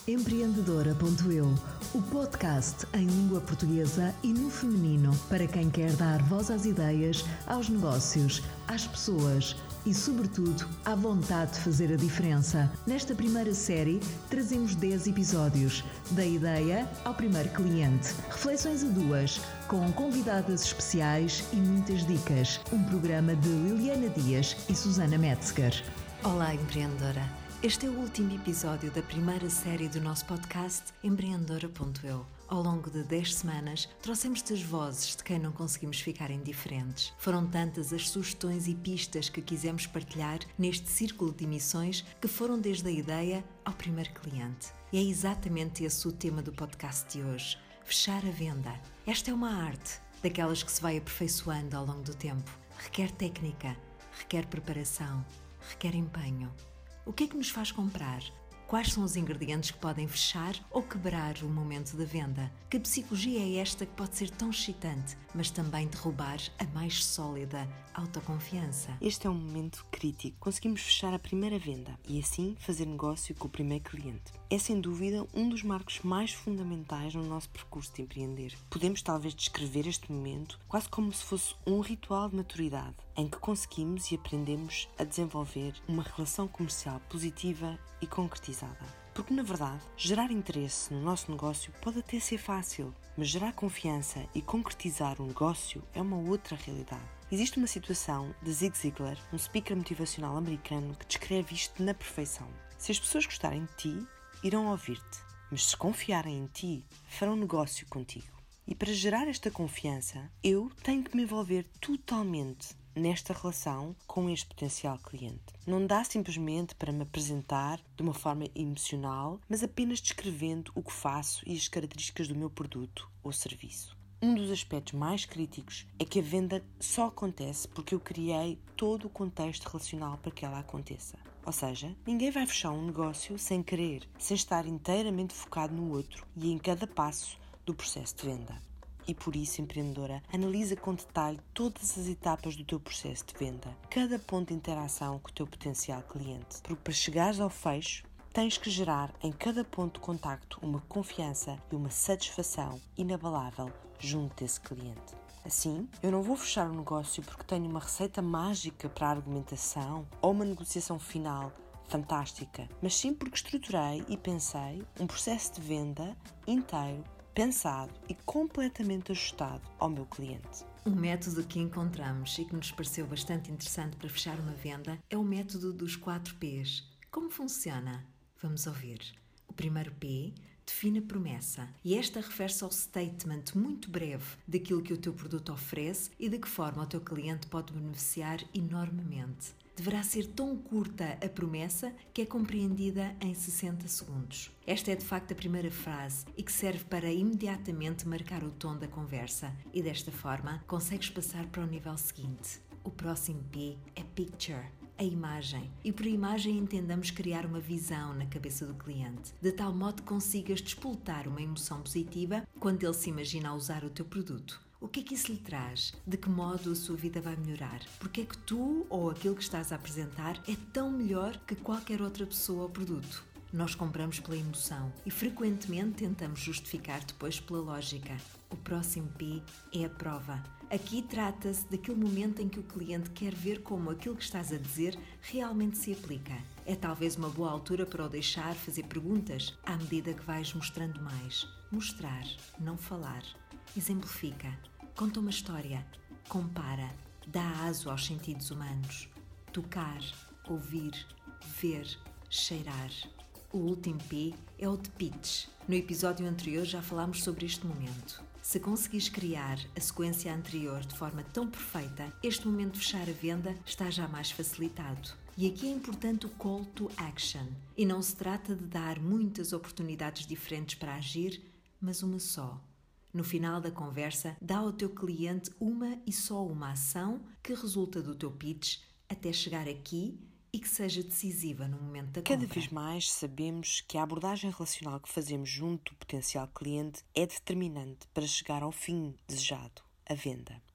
Empreendedora.eu, o podcast em língua portuguesa e no feminino para quem quer dar voz às ideias, aos negócios, às pessoas e, sobretudo, à vontade de fazer a diferença. Nesta primeira série, trazemos 10 episódios, da ideia ao primeiro cliente, reflexões a duas, com convidadas especiais e muitas dicas. Um programa de Liliana Dias e Susana Metzger. Olá, empreendedora! Este é o último episódio da primeira série do nosso podcast Empreendedora.eu. Ao longo de 10 semanas, trouxemos-te as vozes de quem não conseguimos ficar indiferentes. Foram tantas as sugestões e pistas que quisemos partilhar neste círculo de emissões que foram desde a ideia ao primeiro cliente. E é exatamente esse o tema do podcast de hoje: fechar a venda. Esta é uma arte, daquelas que se vai aperfeiçoando ao longo do tempo. Requer técnica, requer preparação, requer empenho. O que é que nos faz comprar? Quais são os ingredientes que podem fechar ou quebrar o momento da venda? Que psicologia é esta que pode ser tão excitante, mas também derrubar a mais sólida autoconfiança? Este é um momento crítico. Conseguimos fechar a primeira venda e assim fazer negócio com o primeiro cliente. É sem dúvida um dos marcos mais fundamentais no nosso percurso de empreender. Podemos talvez descrever este momento quase como se fosse um ritual de maturidade, em que conseguimos e aprendemos a desenvolver uma relação comercial positiva e concretizada. Porque, na verdade, gerar interesse no nosso negócio pode até ser fácil, mas gerar confiança e concretizar um negócio é uma outra realidade. Existe uma situação de Zig Ziglar, um speaker motivacional americano, que descreve isto na perfeição. Se as pessoas gostarem de ti, irão ouvir-te, mas se confiarem em ti, farão negócio contigo. E para gerar esta confiança, eu tenho que me envolver totalmente nesta relação com este potencial cliente. Não dá simplesmente para me apresentar de uma forma emocional, mas apenas descrevendo o que faço e as características do meu produto ou serviço. Um dos aspectos mais críticos é que a venda só acontece porque eu criei todo o contexto relacional para que ela aconteça. Ou seja, ninguém vai fechar um negócio sem querer, sem estar inteiramente focado no outro e em cada passo do processo de venda. E por isso, empreendedora, analisa com detalhe todas as etapas do teu processo de venda, cada ponto de interação com o teu potencial cliente, porque para chegares ao fecho, tens que gerar em cada ponto de contacto uma confiança e uma satisfação inabalável junto desse cliente. Assim, eu não vou fechar o negócio porque tenho uma receita mágica para a argumentação ou uma negociação final fantástica, mas sim porque estruturei e pensei um processo de venda inteiro, pensado e completamente ajustado ao meu cliente. Um método que encontramos e que nos pareceu bastante interessante para fechar uma venda é o método dos 4 P's. Como funciona? Vamos ouvir. O primeiro P define a promessa e esta refere-se ao statement muito breve daquilo que o teu produto oferece e de que forma o teu cliente pode beneficiar enormemente. Deverá ser tão curta a promessa que é compreendida em 60 segundos. Esta é de facto a primeira frase e que serve para imediatamente marcar o tom da conversa e desta forma consegues passar para o nível seguinte. O próximo P é Picture, a imagem. E por imagem entendamos criar uma visão na cabeça do cliente, de tal modo que consigas despoltar uma emoção positiva quando ele se imagina a usar o teu produto. O que é que isso lhe traz? De que modo a sua vida vai melhorar? Porque é que tu ou aquilo que estás a apresentar é tão melhor que qualquer outra pessoa ou produto? Nós compramos pela emoção e frequentemente tentamos justificar depois pela lógica. O próximo P é a prova. Aqui trata-se daquele momento em que o cliente quer ver como aquilo que estás a dizer realmente se aplica. É talvez uma boa altura para o deixar fazer perguntas à medida que vais mostrando mais. Mostrar, não falar. Exemplifica. Conta uma história. Compara. Dá aso aos sentidos humanos. Tocar, ouvir, ver, cheirar. O último P é o de pitch. No episódio anterior já falámos sobre este momento. Se conseguires criar a sequência anterior de forma tão perfeita, este momento de fechar a venda está já mais facilitado. E aqui é importante o call to action. E não se trata de dar muitas oportunidades diferentes para agir, mas uma só. No final da conversa, dá ao teu cliente uma e só uma ação que resulta do teu pitch até chegar aqui e que seja decisiva no momento da compra. Cada vez mais sabemos que a abordagem relacional que fazemos junto do potencial cliente é determinante para chegar ao fim desejado, a venda.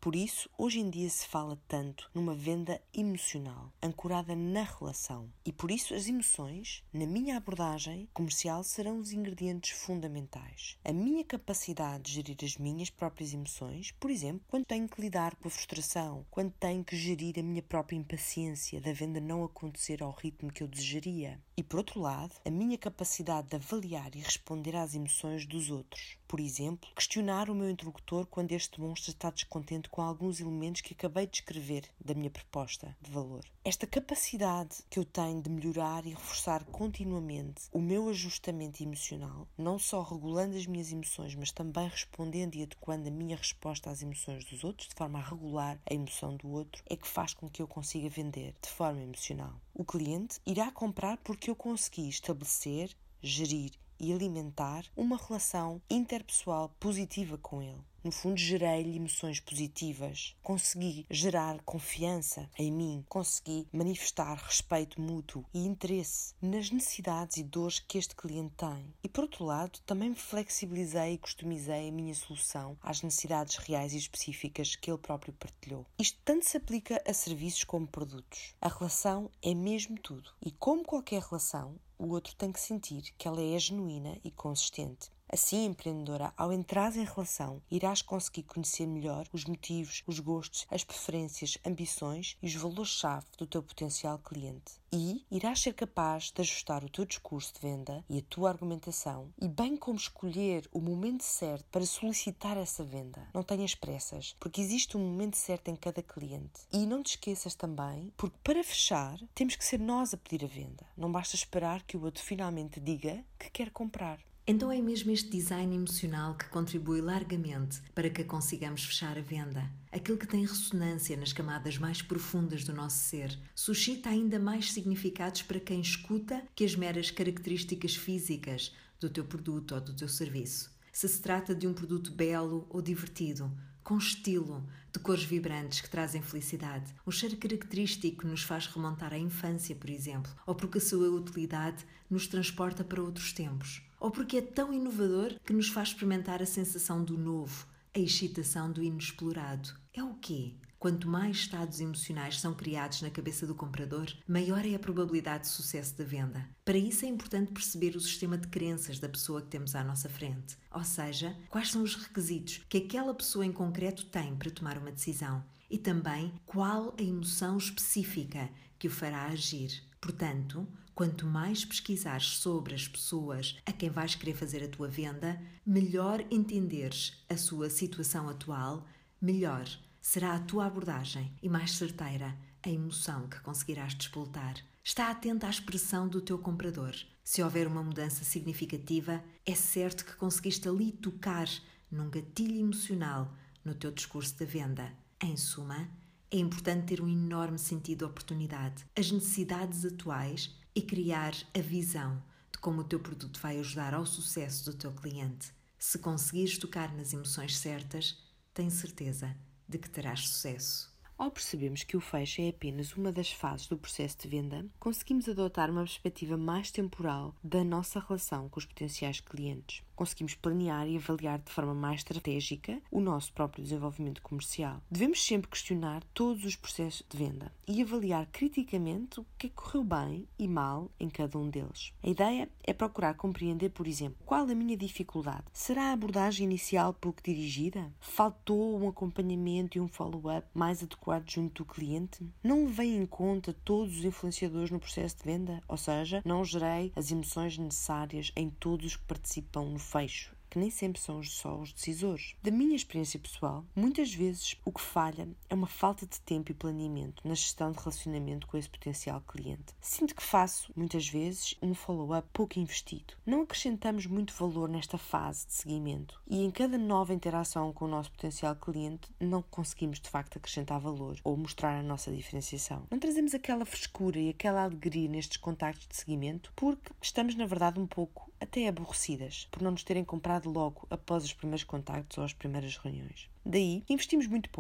Por isso, hoje em dia se fala tanto numa venda emocional, ancorada na relação. E por isso as emoções, na minha abordagem comercial, serão os ingredientes fundamentais. A minha capacidade de gerir as minhas próprias emoções, por exemplo, quando tenho que lidar com a frustração, quando tenho que gerir a minha própria impaciência da venda não acontecer ao ritmo que eu desejaria. E por outro lado, a minha capacidade de avaliar e responder às emoções dos outros. Por exemplo, questionar o meu interlocutor quando este demonstra estar descontente com alguns elementos que acabei de escrever da minha proposta de valor. Esta capacidade que eu tenho de melhorar e reforçar continuamente o meu ajustamento emocional, não só regulando as minhas emoções, mas também respondendo e adequando a minha resposta às emoções dos outros, de forma a regular a emoção do outro, é que faz com que eu consiga vender de forma emocional. O cliente irá comprar porque eu consegui estabelecer, gerir e alimentar uma relação interpessoal positiva com ele. No fundo, gerei-lhe emoções positivas, consegui gerar confiança em mim, consegui manifestar respeito mútuo e interesse nas necessidades e dores que este cliente tem. E, por outro lado, também me flexibilizei e customizei a minha solução às necessidades reais e específicas que ele próprio partilhou. Isto tanto se aplica a serviços como produtos. A relação é mesmo tudo. E como qualquer relação, o outro tem que sentir que ela é genuína e consistente. Assim, empreendedora, ao entrar em relação, irás conseguir conhecer melhor os motivos, os gostos, as preferências, ambições e os valores-chave do teu potencial cliente. E irás ser capaz de ajustar o teu discurso de venda e a tua argumentação, e bem como escolher o momento certo para solicitar essa venda. Não tenhas pressas, porque existe um momento certo em cada cliente. E não te esqueças também, porque para fechar, temos que ser nós a pedir a venda. Não basta esperar que o outro finalmente diga que quer comprar. Então é mesmo este design emocional que contribui largamente para que consigamos fechar a venda. Aquilo que tem ressonância nas camadas mais profundas do nosso ser, suscita ainda mais significados para quem escuta que as meras características físicas do teu produto ou do teu serviço. Se trata de um produto belo ou divertido, com estilo, de cores vibrantes que trazem felicidade, um cheiro característico que nos faz remontar à infância, por exemplo, ou porque a sua utilidade nos transporta para outros tempos, ou porque é tão inovador que nos faz experimentar a sensação do novo, a excitação do inexplorado. É o quê? Quanto mais estados emocionais são criados na cabeça do comprador, maior é a probabilidade de sucesso da venda. Para isso é importante perceber o sistema de crenças da pessoa que temos à nossa frente, ou seja, quais são os requisitos que aquela pessoa em concreto tem para tomar uma decisão e também qual a emoção específica que o fará agir. Portanto, quanto mais pesquisares sobre as pessoas a quem vais querer fazer a tua venda, melhor entenderes a sua situação atual, melhor será a tua abordagem e mais certeira a emoção que conseguirás despoltar. Está atenta à expressão do teu comprador. Se houver uma mudança significativa, é certo que conseguiste ali tocar num gatilho emocional no teu discurso da venda. Em suma, é importante ter um enorme sentido de oportunidade, as necessidades atuais e criar a visão de como o teu produto vai ajudar ao sucesso do teu cliente. Se conseguires tocar nas emoções certas, tenho certeza de que terás sucesso. Ao percebermos que o fecho é apenas uma das fases do processo de venda, conseguimos adotar uma perspectiva mais temporal da nossa relação com os potenciais clientes. Conseguimos planear e avaliar de forma mais estratégica o nosso próprio desenvolvimento comercial. Devemos sempre questionar todos os processos de venda e avaliar criticamente o que correu bem e mal em cada um deles. A ideia é procurar compreender, por exemplo, qual a minha dificuldade. Será a abordagem inicial pouco dirigida? Faltou um acompanhamento e um follow-up mais adequado junto do cliente? Não levei em conta todos os influenciadores no processo de venda? Ou seja, não gerei as emoções necessárias em todos os que participam no fecho, que nem sempre são só os decisores. Da minha experiência pessoal, muitas vezes o que falha é uma falta de tempo e planeamento na gestão de relacionamento com esse potencial cliente. Sinto que faço, muitas vezes, um follow-up pouco investido. Não acrescentamos muito valor nesta fase de seguimento e em cada nova interação com o nosso potencial cliente não conseguimos de facto acrescentar valor ou mostrar a nossa diferenciação. Não trazemos aquela frescura e aquela alegria nestes contactos de seguimento porque estamos, na verdade, um pouco até aborrecidas por não nos terem comprado logo após os primeiros contactos ou as primeiras reuniões. Daí, investimos muito pouco.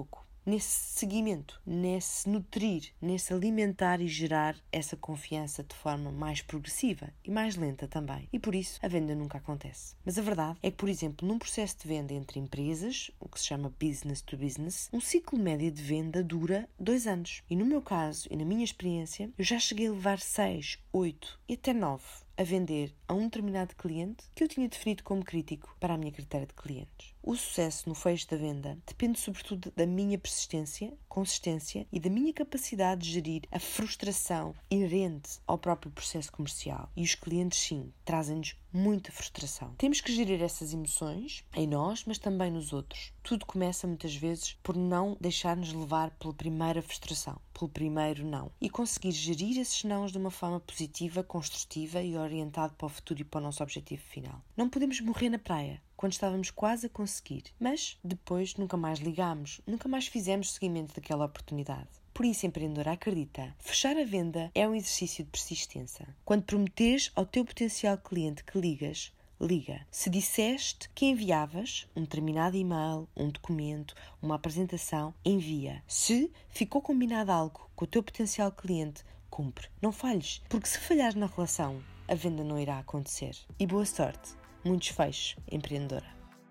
nesse seguimento, nesse nutrir, nesse alimentar e gerar essa confiança de forma mais progressiva e mais lenta também. E por isso a venda nunca acontece. Mas a verdade é que, por exemplo, num processo de venda entre empresas, o que se chama business to business, um ciclo médio de venda dura 2 anos. E no meu caso e na minha experiência, eu já cheguei a levar 6, 8 e até 9 a vender a um determinado cliente que eu tinha definido como crítico para a minha carteira de clientes. O sucesso no fecho da venda depende sobretudo da minha persistência, consistência e da minha capacidade de gerir a frustração inerente ao próprio processo comercial. E os clientes, sim, trazem-nos muita frustração. Temos que gerir essas emoções em nós, mas também nos outros. Tudo começa muitas vezes por não deixar-nos levar pela primeira frustração, pelo primeiro não. E conseguir gerir esses nãos de uma forma positiva, construtiva e orientada para o futuro e para o nosso objetivo final. Não podemos morrer na praia quando estávamos quase a conseguir, mas depois nunca mais ligámos, nunca mais fizemos seguimento daquela oportunidade. Por isso, empreendedora, acredita, fechar a venda é um exercício de persistência. Quando prometeres ao teu potencial cliente que ligas, liga. Se disseste que enviavas um determinado e-mail, um documento, uma apresentação, envia. Se ficou combinado algo com o teu potencial cliente, cumpre. Não falhes, porque se falhares na relação, a venda não irá acontecer. E boa sorte. Muitos fechos, empreendedora.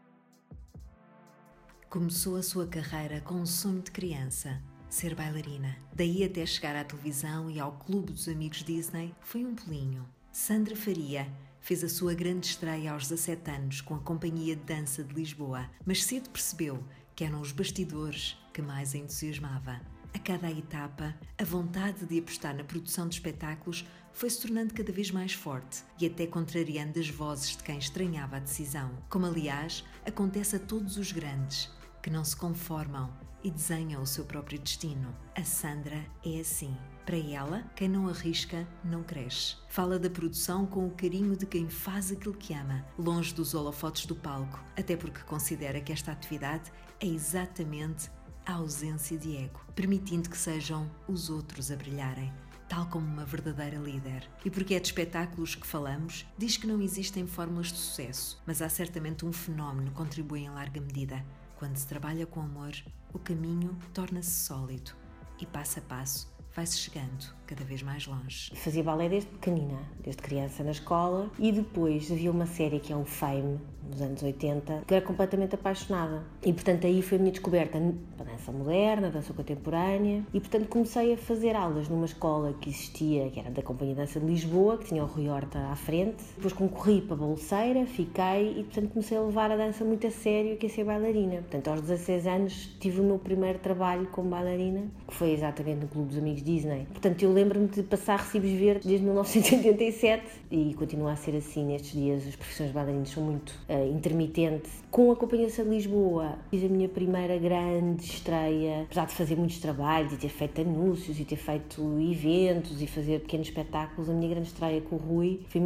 Começou a sua carreira com um sonho de criança, ser bailarina. Daí até chegar à televisão e ao Clube dos Amigos Disney foi um pulinho. Sandra Faria fez a sua grande estreia aos 17 anos com a Companhia de Dança de Lisboa, mas cedo percebeu que eram os bastidores que mais a entusiasmava. A cada etapa, a vontade de apostar na produção de espetáculos foi se tornando cada vez mais forte e até contrariando as vozes de quem estranhava a decisão. Como, aliás, acontece a todos os grandes, que não se conformam e desenham o seu próprio destino. A Sandra é assim. Para ela, quem não arrisca, não cresce. Fala da produção com o carinho de quem faz aquilo que ama, longe dos holofotes do palco, até porque considera que esta atividade é exatamente a ausência de ego, permitindo que sejam os outros a brilharem, tal como uma verdadeira líder. E porque é de espetáculos que falamos, diz que não existem fórmulas de sucesso, mas há certamente um fenómeno que contribui em larga medida. Quando se trabalha com amor, o caminho torna-se sólido e, passo a passo, vai-se chegando cada vez mais longe. Fazia balé desde pequenina, desde criança na escola, e depois havia uma série que é o Fame, nos anos 80, que eu era completamente apaixonada. E, portanto, aí foi a minha descoberta a dança moderna, a dança contemporânea, e, portanto, comecei a fazer aulas numa escola que existia, que era da Companhia de Dança de Lisboa, que tinha o Rui Horta à frente. Depois concorri para bolseira, fiquei, e, portanto, comecei a levar a dança muito a sério, que é ser bailarina. Portanto, aos 16 anos tive o meu primeiro trabalho como bailarina, que foi exatamente no Clube dos Amigos Disney. Portanto, eu lembro-me de passar recibos verdes desde 1987 e continua a ser assim nestes dias. As profissões de bailarinos são muito intermitentes. Com a Companhia de Lisboa fiz a minha primeira grande estreia, apesar de fazer muitos trabalhos e ter feito anúncios e ter feito eventos e fazer pequenos espetáculos. A minha grande estreia com o Rui foi em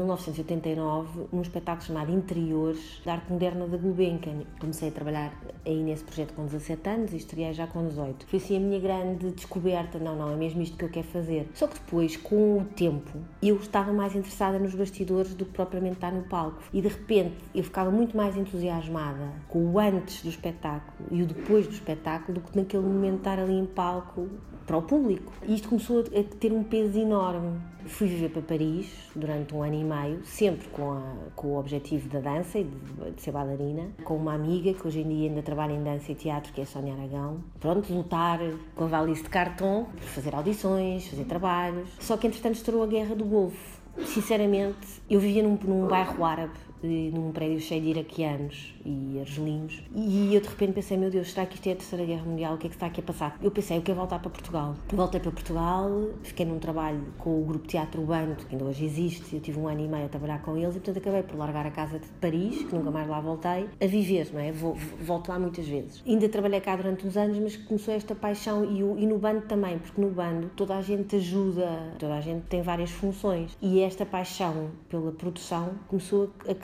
1989 num espetáculo chamado Interiores da Arte Moderna da Gulbenkian. Comecei a trabalhar aí nesse projeto com 17 anos e estreiei já com 18. Foi assim a minha grande descoberta. Não, é mesmo isto que eu quero fazer. Só que depois, com o tempo, eu estava mais interessada nos bastidores do que propriamente estar no palco. E de repente eu ficava muito mais entusiasmada com o antes do espetáculo e o depois do espetáculo do que naquele momento estar ali em palco para o público. E isto começou a ter um peso enorme. Fui viver para Paris durante 1 ano e meio, sempre com o objetivo da dança e de ser bailarina, com uma amiga que hoje em dia ainda trabalha em dança e teatro, que é a Sónia Aragão. Pronto, lutar com a valise de cartão, fazer audições, fazer trabalhos. Só que entretanto estourou a Guerra do Golfo. Sinceramente, eu vivia num bairro árabe, num prédio cheio de iraquianos e argelinos, e eu de repente pensei, meu Deus, será que isto é a Terceira Guerra Mundial? O que é que está aqui a passar? Eu pensei, eu quero voltar para Portugal. Voltei para Portugal, fiquei num trabalho com o grupo Teatro Urbano, que ainda hoje existe. Eu tive 1 ano e meio a trabalhar com eles e portanto acabei por largar a casa de Paris, que nunca mais lá voltei, a viver, não é? Volto lá muitas vezes. Ainda trabalhei cá durante uns anos, mas começou esta paixão e no bando também, porque no bando toda a gente ajuda, toda a gente tem várias funções, e esta paixão pela produção começou a crescer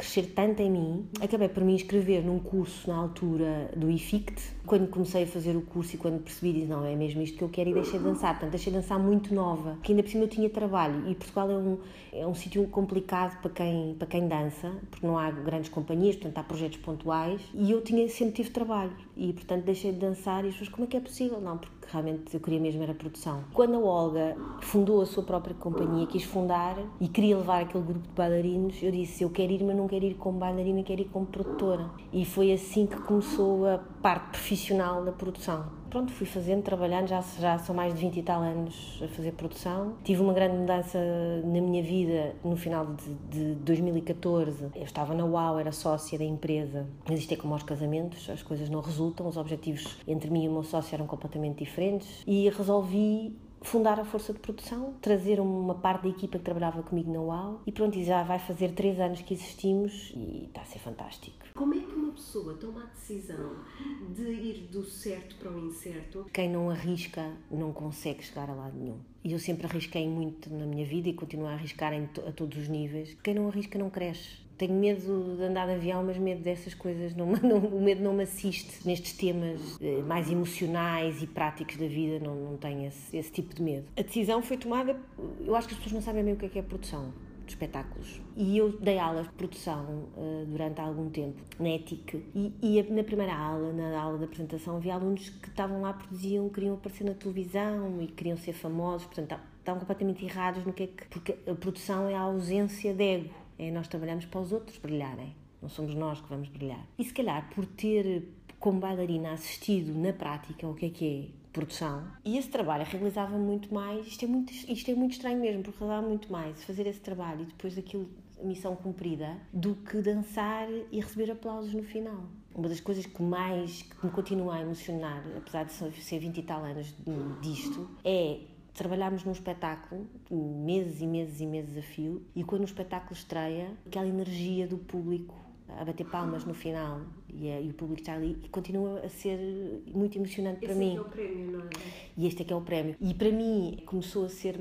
crescer tanto em mim, acabei por me inscrever num curso na altura do IFICT. Quando comecei a fazer o curso e quando percebi, disse, não, é mesmo isto que eu quero, e deixei de dançar. Portanto, deixei de dançar muito nova, porque ainda por cima eu tinha trabalho, e Portugal é um sítio complicado para quem dança, porque não há grandes companhias, portanto há projetos pontuais, e eu sempre tive trabalho, e portanto deixei de dançar, e as pessoas, como é que é possível? Não, porque realmente eu queria mesmo era produção. Quando a Olga fundou a sua própria companhia, quis fundar e queria levar aquele grupo de bailarinos, eu disse, eu quero ir, mas não quero ir como bailarina, quero ir como produtora. E foi assim que começou a parte profissional da produção. Pronto, fui fazendo, trabalhando, já são mais de 20 e tal anos a fazer produção. Tive uma grande mudança na minha vida no final de 2014. Eu estava na UAU, era sócia da empresa, mas isto é como aos casamentos, as coisas não resultam, os objetivos entre mim e o meu sócio eram completamente diferentes, e resolvi fundar a força de produção, trazer uma parte da equipa que trabalhava comigo na UAU, e pronto, já vai fazer 3 anos que existimos e está a ser fantástico. Como é que uma pessoa toma a decisão de ir do certo para o incerto? Quem não arrisca não consegue chegar a lado nenhum. E eu sempre arrisquei muito na minha vida e continuo a arriscar a todos os níveis. Quem não arrisca não cresce. Tenho medo de andar de avião, mas medo dessas coisas, o medo não me assiste nestes temas mais emocionais e práticos da vida, não tenho esse tipo de medo. A decisão foi tomada, eu acho que as pessoas não sabem bem o que é produção de espetáculos. E eu dei aulas de produção durante algum tempo na ETIC, e na primeira aula, na aula de apresentação, havia alunos que estavam lá, queriam aparecer na televisão e queriam ser famosos, portanto estavam completamente errados no que é que... Porque a produção é a ausência de ego. Nós trabalhamos para os outros brilharem, não somos nós que vamos brilhar. E se calhar por ter, como bailarina, assistido na prática o que é produção, e esse trabalho realizava muito mais, isto é muito estranho mesmo, porque realizava muito mais fazer esse trabalho e depois daquilo, a missão cumprida, do que dançar e receber aplausos no final. Uma das coisas que me continua a emocionar, apesar de ser 20 e tal anos disto, é trabalhámos num espetáculo, meses e meses e meses a fio, e quando o espetáculo estreia, aquela energia do público a bater palmas no final, e o público está ali, e continua a ser muito emocionante para mim. Esse é o prémio, não é? E este é que é o prémio. E para mim começou a ser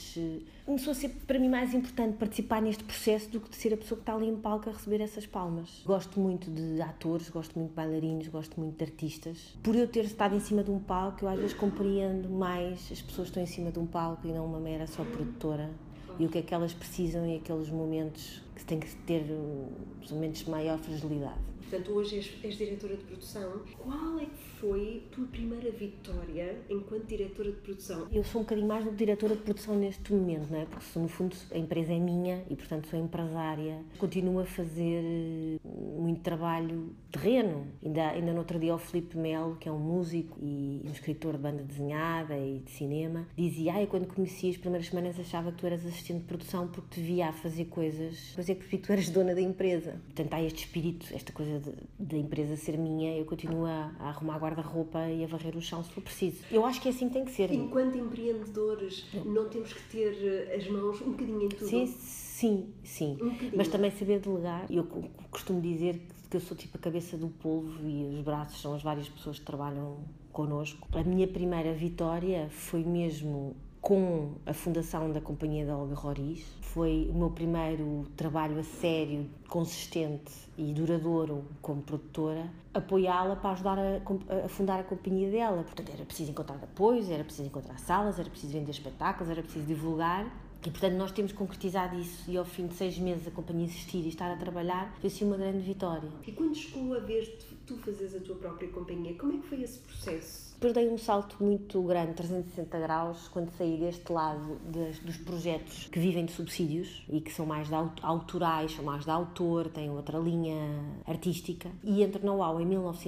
para mim mais importante participar neste processo do que de ser a pessoa que está ali em palco a receber essas palmas. Gosto muito de atores, gosto muito de bailarinos, gosto muito de artistas. Por eu ter estado em cima de um palco, eu às vezes compreendo mais as pessoas que estão em cima de um palco e não uma mera só produtora. E o que é que elas precisam e aqueles momentos que têm que ter os momentos de maior fragilidade. Portanto, hoje és diretora de produção. Qual é que foi a tua primeira vitória enquanto diretora de produção? Eu sou um bocadinho mais do que diretora de produção neste momento, não é? Porque no fundo a empresa é minha e portanto sou empresária. Continuo a fazer muito trabalho terreno. Ainda no outro dia o Filipe Melo, que é um músico e um escritor de banda desenhada e de cinema, dizia, eu quando conheci as primeiras semanas achava que tu eras assistente de produção porque te via a fazer coisas, depois é que percebi que tu eras dona da empresa. Portanto há este espírito, esta coisa da empresa ser minha, eu continuo a arrumar guarda-roupa e a varrer o chão se for preciso. Eu acho que é assim que tem que ser. Enquanto empreendedores, não temos que ter as mãos um bocadinho em tudo? Sim. Mas também saber delegar. Eu costumo dizer que eu sou tipo a cabeça do polvo e os braços são as várias pessoas que trabalham connosco. A minha primeira vitória foi mesmo com a fundação da companhia da Olga Roriz. Foi o meu primeiro trabalho a sério, consistente e duradouro como produtora, apoiá-la para ajudar a fundar a companhia dela. Portanto, era preciso encontrar apoios, era preciso encontrar salas, era preciso vender espetáculos, era preciso divulgar. E, portanto, nós temos concretizado isso, e ao fim de 6 meses a companhia existir e estar a trabalhar, foi assim uma grande vitória. E quando chegou a vez de tu fazeres a tua própria companhia, como é que foi esse processo? Depois dei um salto muito grande, 360 graus, quando saí deste lado dos projetos que vivem de subsídios e que são mais autorais, são mais de autor, têm outra linha artística. E entro na UAU em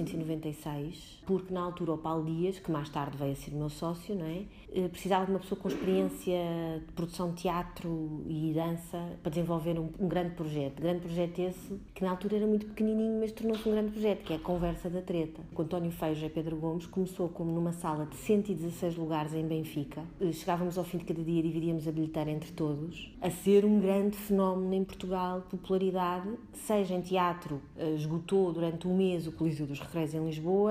1996, porque na altura o Paulo Dias, que mais tarde veio a ser meu sócio, não é? Precisava de uma pessoa com experiência de produção de teatro e dança para desenvolver um grande projeto. Grande projeto esse, que na altura era muito pequenininho, mas tornou-se um grande projeto, que é a Conversa da Treta. Com António Feijó e Pedro Gomes, começou como numa sala de 116 lugares em Benfica. Chegávamos ao fim de cada dia, dividíamos a bilheteira entre todos, a ser um grande fenómeno em Portugal, popularidade, seja em teatro, esgotou durante um mês o Coliseu dos Recreios em Lisboa,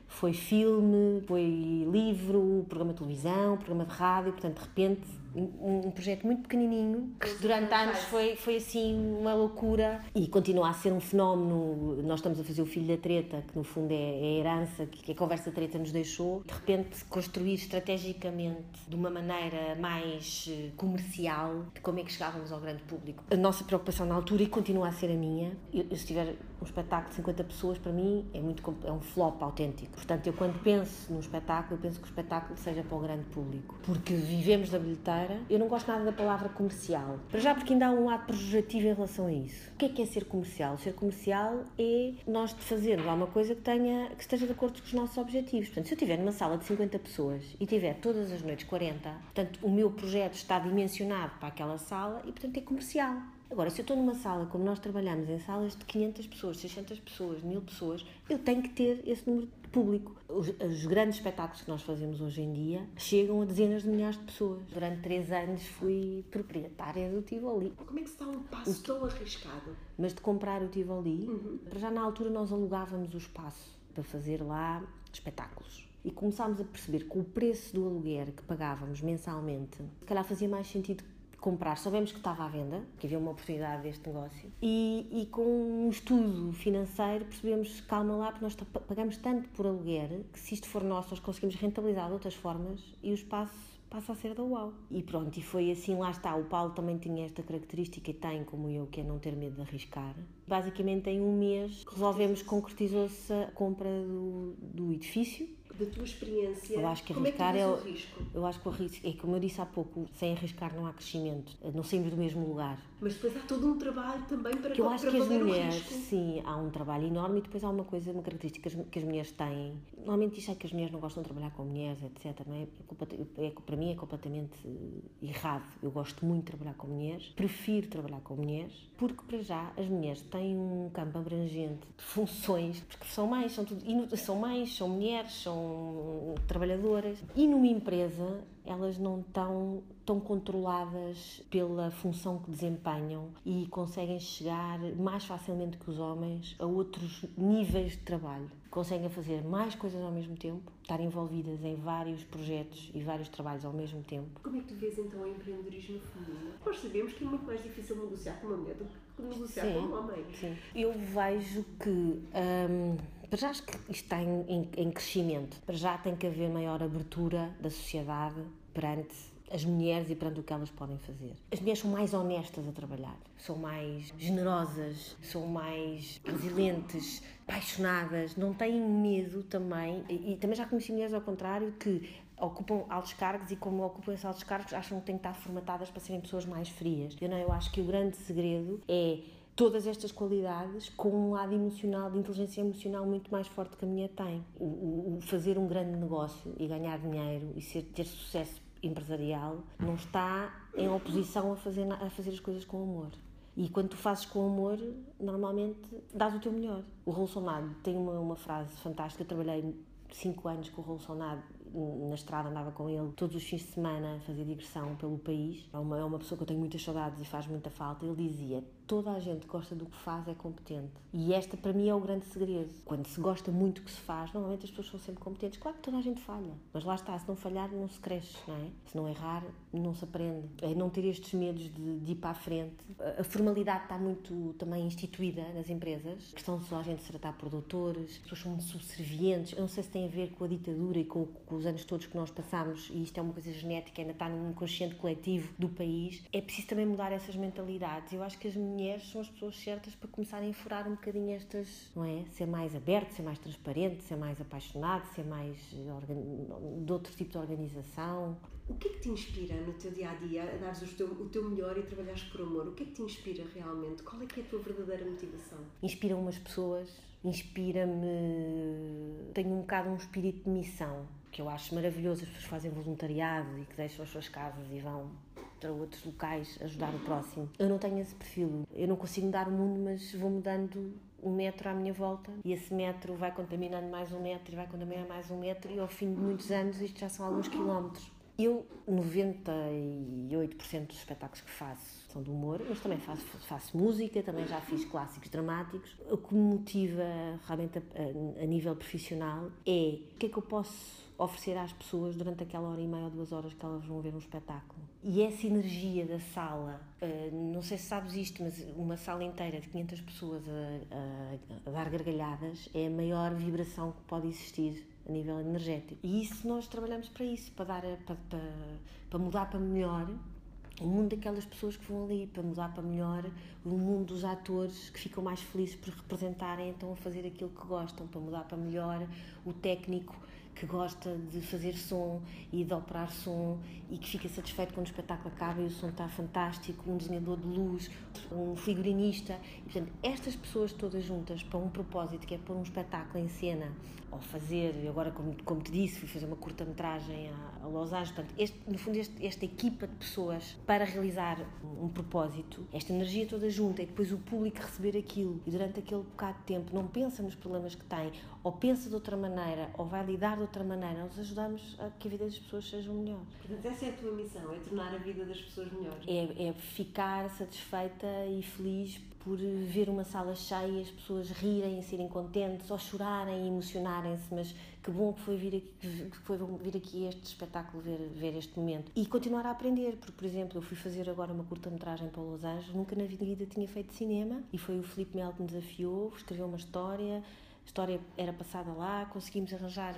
foi filme, foi livro, programa de televisão, programa de rádio, portanto, de repente, um projeto muito pequenininho, que durante anos foi assim uma loucura e continua a ser um fenómeno. Nós estamos a fazer o Filho da Treta, que no fundo é a herança que a Conversa Treta nos deixou. De repente, construir estrategicamente, de uma maneira mais comercial, de como é que chegávamos ao grande público. A nossa preocupação na altura, e continua a ser a minha, se tiver um espetáculo de 50 pessoas, para mim é um flop autêntico. Portanto, eu quando penso num espetáculo, eu penso que o espetáculo seja para o grande público. Porque vivemos da bilheteira. Eu não gosto nada da palavra comercial. Para já porque ainda há um lado pejorativo em relação a isso. O que é ser comercial? Ser comercial é nós fazermos alguma coisa que esteja de acordo com os nossos objetivos. Portanto, se eu estiver numa sala de 50 pessoas e tiver todas as noites 40, portanto, o meu projeto está dimensionado para aquela sala e, portanto, é comercial. Agora, se eu estou numa sala, como nós trabalhamos em salas de 500 pessoas, 600 pessoas, 1000 pessoas, eu tenho que ter esse número de público. Os grandes espetáculos que nós fazemos hoje em dia chegam a dezenas de milhares de pessoas. Durante 3 anos fui proprietária do Tivoli. Como é que se dá um passo tão arriscado? Mas de comprar o Tivoli, já na altura nós alugávamos o espaço para fazer lá espetáculos. E começámos a perceber que o preço do aluguer que pagávamos mensalmente, se calhar fazia mais sentido comprar. Soubemos que estava à venda, que havia uma oportunidade deste negócio, e com um estudo financeiro percebemos, calma lá, porque nós pagamos tanto por aluguer que se isto for nosso nós conseguimos rentabilizar de outras formas e o espaço passa a ser da UAU. E pronto, e foi assim, lá está. O Paulo também tinha esta característica, e tem, como eu, que é não ter medo de arriscar. Basicamente, em um mês, concretizou-se a compra do edifício. Da tua experiência, eu acho que arriscar o risco? Eu acho que o risco é, como eu disse há pouco, sem arriscar não há crescimento, não saímos do mesmo lugar. Mas depois há todo um trabalho também para que eu acho que as mulheres, o sim, há um trabalho enorme e depois há uma característica que as mulheres têm. Normalmente diz que as mulheres não gostam de trabalhar com mulheres, etc. Não é? Para mim é completamente errado. Eu gosto muito de trabalhar com mulheres, prefiro trabalhar com mulheres, porque para já as mulheres têm um campo abrangente de funções, porque são mães, são mulheres, são trabalhadoras, e numa empresa elas não estão tão controladas pela função que desempenham e conseguem chegar mais facilmente que os homens a outros níveis de trabalho. Conseguem fazer mais coisas ao mesmo tempo, estar envolvidas em vários projetos e vários trabalhos ao mesmo tempo. Como é que tu vês então o empreendedorismo feminino? Nós sabemos que é muito mais difícil negociar com uma mulher do que negociar com um homem. Sim. Eu vejo que para já acho que isto está em crescimento. Para já tem que haver maior abertura da sociedade perante as mulheres e perante o que elas podem fazer. As mulheres são mais honestas a trabalhar, são mais generosas, são mais resilientes, apaixonadas, não têm medo também. E também já conheci mulheres ao contrário que ocupam altos cargos e como ocupam esses altos cargos acham que têm que estar formatadas para serem pessoas mais frias. Eu acho que o grande segredo é todas estas qualidades com um lado emocional, de inteligência emocional muito mais forte que a mulher tem. O fazer um grande negócio e ganhar dinheiro e ter sucesso empresarial não está em oposição a fazer as coisas com amor. E quando tu fazes com amor, normalmente dás o teu melhor. O Raul Solnado tem uma frase fantástica. Eu trabalhei 5 anos com o Raul Solnado na estrada, andava com ele todos os fins de semana a fazer digressão pelo país. É uma pessoa que eu tenho muitas saudades e faz muita falta. Ele dizia: toda a gente que gosta do que faz é competente. E esta para mim é o grande segredo. Quando se gosta muito do que se faz, normalmente as pessoas são sempre competentes. Claro que toda a gente falha, mas lá está, se não falhar não se cresce, não é? Se não errar, não se aprende. É não ter estes medos de ir para a frente. A formalidade está muito também instituída nas empresas. A questão de só a gente se tratar por doutores, as pessoas são muito subservientes. Eu não sei se tem a ver com a ditadura e com os anos todos que nós passamos, e isto é uma coisa genética, ainda está num inconsciente coletivo do país. É preciso também mudar essas mentalidades. Eu acho que as mulheres são as pessoas certas para começarem a furar um bocadinho estas, não é? Ser mais aberto, ser mais transparente, ser mais apaixonado, ser mais de outro tipo de organização. O que é que te inspira no teu dia-a-dia a dares o teu melhor e trabalhares por amor? O que é que te inspira realmente? Qual é que é a tua verdadeira motivação? Inspira-me as pessoas, inspira-me... Tenho um bocado um espírito de missão, que eu acho maravilhoso. As pessoas fazem voluntariado e que deixam as suas casas e vão para outros locais ajudar o próximo. Eu não tenho esse perfil. Eu não consigo mudar o mundo, mas vou mudando 1 metro à minha volta e esse metro vai contaminando mais 1 metro e vai contaminando mais 1 metro e ao fim de muitos anos isto já são alguns quilómetros. Eu, 98% dos espetáculos que faço são de humor, mas também faço música, também já fiz clássicos dramáticos. O que me motiva realmente a nível profissional é o que é que eu posso oferecer às pessoas durante aquela hora e meia ou 2 horas que elas vão ver um espetáculo. E essa energia da sala, não sei se sabes isto, mas uma sala inteira de 500 pessoas a dar gargalhadas é a maior vibração que pode existir a nível energético. E isso nós trabalhamos para isso, para mudar para melhor o mundo daquelas pessoas que vão ali, para mudar para melhor o mundo dos atores que ficam mais felizes por representarem, então a fazer aquilo que gostam, para mudar para melhor o técnico que gosta de fazer som e de operar som e que fica satisfeito quando o espetáculo acaba e o som está fantástico, um desenhador de luz, um figurinista. E, portanto, estas pessoas todas juntas para um propósito, que é pôr um espetáculo em cena, ou fazer, agora como te disse, fui fazer uma curta-metragem a Los Angeles. Portanto, no fundo, esta equipa de pessoas para realizar um propósito, esta energia toda junta, e depois o público receber aquilo e durante aquele bocado de tempo não pensa nos problemas que tem, ou pensa de outra maneira, ou vai lidar de outra maneira, nós ajudamos a que a vida das pessoas seja melhor. Portanto, essa é a tua missão, é tornar a vida das pessoas melhor. É ficar satisfeita e feliz por ver uma sala cheia, as pessoas rirem, serem contentes, ou chorarem e emocionarem-se, mas que bom que foi vir aqui este espetáculo, ver este momento. E continuar a aprender, porque, por exemplo, eu fui fazer agora uma curta-metragem para Los Angeles, nunca na vida tinha feito cinema, e foi o Filipe Melo que me desafiou, escreveu uma história. A história era passada lá, conseguimos arranjar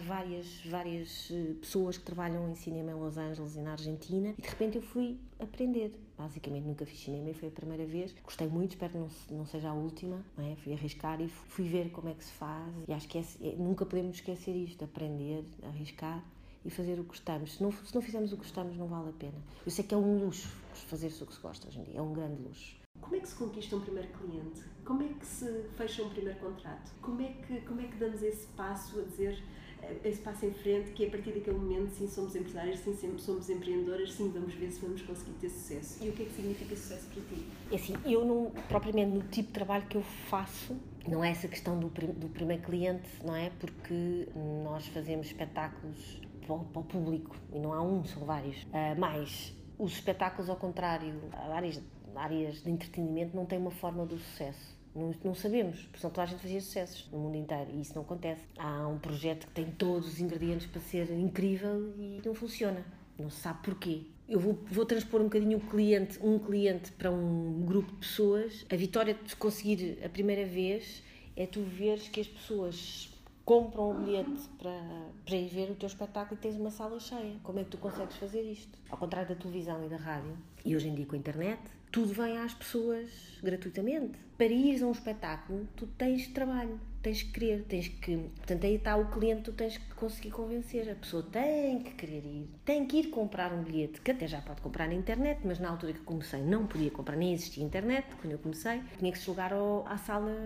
várias pessoas que trabalham em cinema em Los Angeles e na Argentina, e de repente eu fui aprender. Basicamente nunca fiz cinema e foi a primeira vez. Gostei muito, espero que não seja a última, não é? Fui arriscar e fui ver como é que se faz, e acho que nunca podemos esquecer isto, aprender, arriscar e fazer o que gostamos. Se não fizermos o que gostamos, não vale a pena. Eu sei que é um luxo fazer-se o que se gosta hoje em dia, é um grande luxo. Como é que se conquista um primeiro cliente? Como é que se fecha um primeiro contrato? Como é que damos esse passo a dizer, esse passo em frente, que é a partir daquele momento, sim, somos empresárias, sim, somos empreendedoras, sim, vamos ver se vamos conseguir ter sucesso? E o que é que significa sucesso para ti? É assim, eu não, propriamente no tipo de trabalho que eu faço, não é essa questão do primeiro cliente, não é? Porque nós fazemos espetáculos para o público, e não há um, são vários. Mas os espetáculos, ao contrário, áreas de entretenimento não têm uma fórmula do sucesso. Não sabemos, porque senão toda a gente fazia sucessos no mundo inteiro e isso não acontece. Há um projeto que tem todos os ingredientes para ser incrível e não funciona. Não se sabe porquê. Eu vou transpor um bocadinho um cliente para um grupo de pessoas. A vitória de conseguir a primeira vez é tu veres que as pessoas compram um bilhete para ir ver o teu espetáculo e tens uma sala cheia. Como é que tu consegues fazer isto? Ao contrário da televisão e da rádio, e hoje em dia com a internet, tudo vem às pessoas gratuitamente. Para ires a um espetáculo, tu tens trabalho, tens que querer, portanto aí está o cliente, tu tens que conseguir convencer. A pessoa tem que querer ir, tem que ir comprar um bilhete, que até já pode comprar na internet, mas na altura que comecei não podia comprar, nem existia internet, quando eu comecei, tinha que se jogar à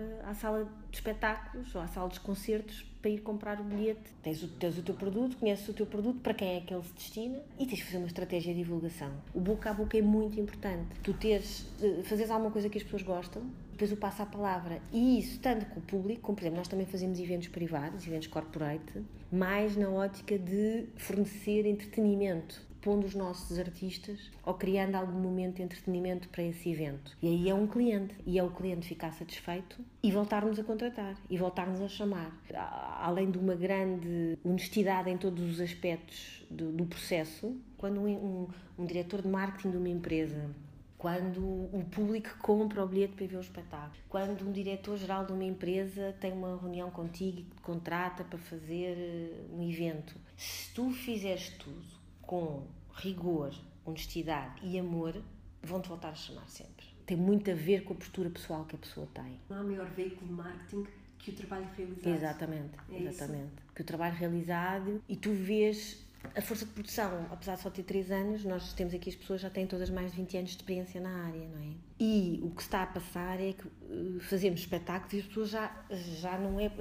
sala de espetáculos ou à sala dos concertos para ir comprar o bilhete. Tens o teu produto, conheces o teu produto, para quem é que ele se destina, e tens que fazer uma estratégia de divulgação. O boca a boca é muito importante. Tu fazeres alguma coisa que as pessoas gostam, depois o passa a palavra, e isso tanto com o público, como por exemplo nós também fazemos eventos privados, eventos corporate, mais na ótica de fornecer entretenimento, pondo os nossos artistas ou criando algum momento de entretenimento para esse evento. E aí é um cliente, e é o cliente ficar satisfeito e voltar-nos a contratar, e voltar-nos a chamar. Além de uma grande honestidade em todos os aspectos do processo, quando um diretor de marketing de uma empresa, quando o público compra o bilhete para ir ver o espetáculo, quando um diretor-geral de uma empresa tem uma reunião contigo e te contrata para fazer um evento, se tu fizeres tudo com rigor, honestidade e amor, vão-te voltar a chamar sempre. Tem muito a ver com a postura pessoal que a pessoa tem. Não há maior veículo de marketing que o trabalho realizado. Exatamente. Que o trabalho realizado, e tu vês a força de produção, apesar de só ter 3 anos, nós temos aqui as pessoas já têm todas mais de 20 anos de experiência na área, não é? E o que está a passar é que fazemos espetáculos e as pessoas já não é...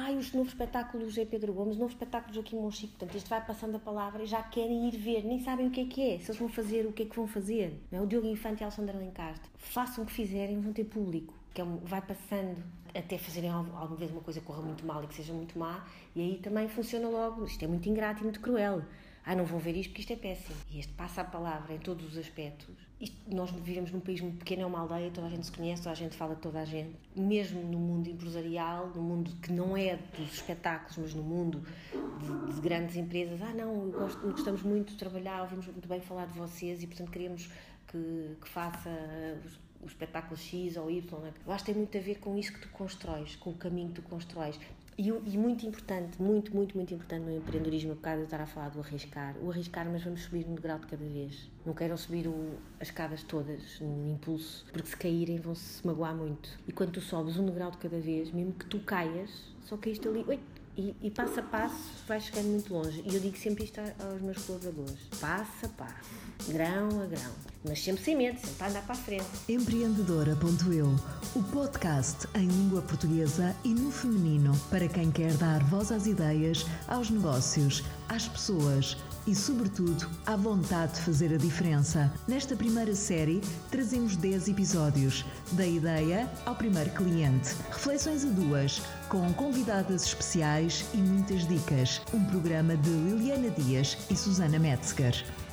o novo espetáculo do G. Pedro Gomes, o novo espetáculo do Joaquim Monchique, portanto isto vai passando a palavra e já querem ir ver, nem sabem o que é, se eles vão fazer, o que é que vão fazer. Não é? O Diogo Infante e a Alexandra Lencastre, façam o que fizerem, vão ter público. Que vai passando até fazerem alguma vez uma coisa que corra muito mal e que seja muito má, e aí também funciona logo. Isto é muito ingrato e muito cruel. não vão ver isto porque isto é péssimo. E este passa a palavra em todos os aspectos. Nós vivemos num país muito pequeno, é uma aldeia, toda a gente se conhece, toda a gente fala de toda a gente. Mesmo no mundo empresarial, no mundo que não é dos espetáculos, mas no mundo de grandes empresas, gostamos muito de trabalhar, ouvimos muito bem falar de vocês e, portanto, queremos que faça o espetáculo X ou Y. Eu acho que tem muito a ver com isso que tu constróis, com o caminho que tu constróis. E muito importante, muito importante no empreendedorismo, por causa de estar a falar do arriscar, mas vamos subir um degrau de cada vez. Não queiram subir as escadas todas no impulso, porque se caírem vão se magoar muito. E quando tu sobes um degrau de cada vez, mesmo que tu caias, só caíste ali, e passo a passo vais chegando muito longe. E eu digo sempre isto aos meus colaboradores: passo a passo, grão a grão, mas sempre sem medo, sempre a andar para a frente. Empreendedora.eu, o podcast em língua portuguesa e no feminino para quem quer dar voz às ideias, aos negócios, às pessoas e, sobretudo, à vontade de fazer a diferença. Nesta primeira série, trazemos 10 episódios, da ideia ao primeiro cliente. Reflexões a duas, com convidadas especiais e muitas dicas. Um programa de Liliana Dias e Susana Metzger.